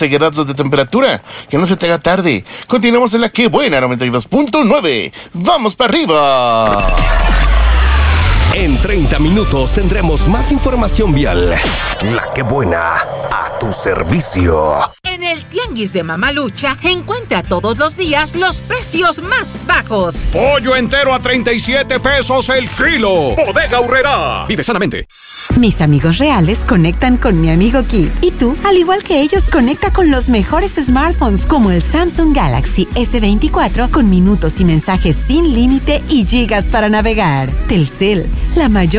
grados de temperatura. Que no se te haga tarde. Continuamos en la Que Buena 92.9. ¡Vamos para arriba! En 30 minutos tendremos más información vial. La Que Buena, a tu servicio. En el Tianguis de Mamalucha, encuentra todos los días los precios más bajos. Pollo entero a 37 pesos el kilo. Bodega Aurrerá. Vive sanamente. Mis amigos reales conectan con mi amigo Kid. Y tú, al igual que ellos, conecta con los mejores smartphones como el Samsung Galaxy S24 con minutos y mensajes sin límite y gigas para navegar. Telcel, la mayor